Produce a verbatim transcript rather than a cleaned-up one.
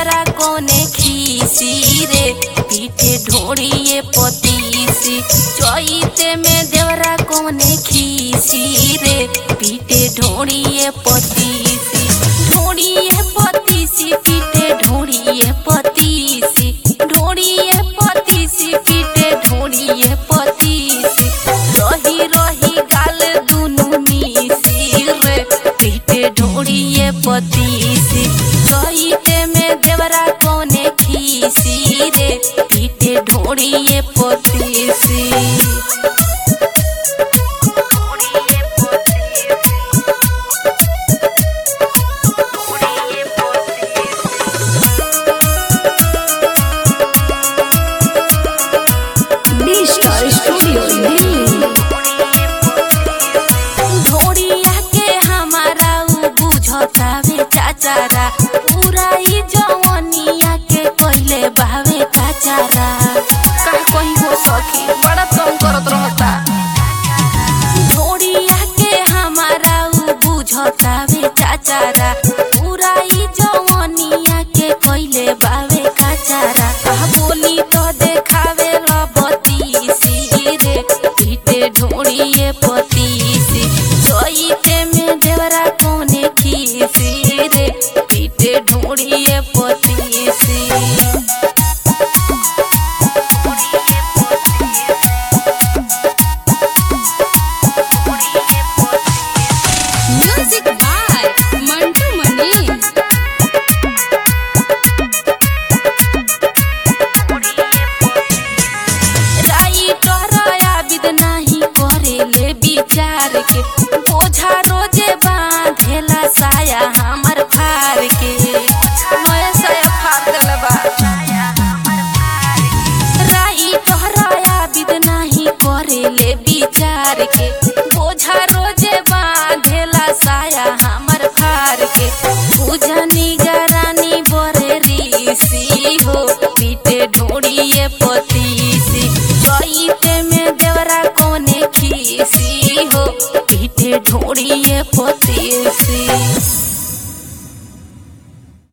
देवरा कोने खीसी रे पीटे ढोड़िए पतीसी। चैते में देवरा कोने खीसी रे पीटे ढोड़िए पतीसी। ढोड़िए पतीसी पीटे ढोड़िए पतीसी। ढोड़िए पतीसी पीटे ढोड़िए पतीसी। रही रही गाल दुनु मिसी रे पीटे ढोड़िए पतीसी। चैते में देवरा कोने खीसी रे पीटे ढोड़िए पतीसी। चाचारा उराई जवनिया के कोइले बावे काचारा। का कहीं हो सखी बड़ा तंग करत रहता। ढोड़िया के हमारा उ बुझतावे चाचारा उराई जवनिया के कोइले बावे काचारा। कहा बोली तो देखावे लबतीसी रे पीटे ढोड़िए पतीसी। चैते में देवरा कोने खीसी रे पीटे ढोड़िए पतीसी। Music by Mantu Mani. Writer Abid नहीं करेले विचार के बोझा रोजे बांधेला साया हमर फार के। नया साया फार देला बा। राइटर आबिद नहीं करेले विचार के बोझा रोजे बांधेला साया हमर फार के। बुझनी गरानी बरे ऋषि हो पीटे ढोड़िए पतीसी। चैते में देवरा कोने खीसी हो पीटे ढोड़िए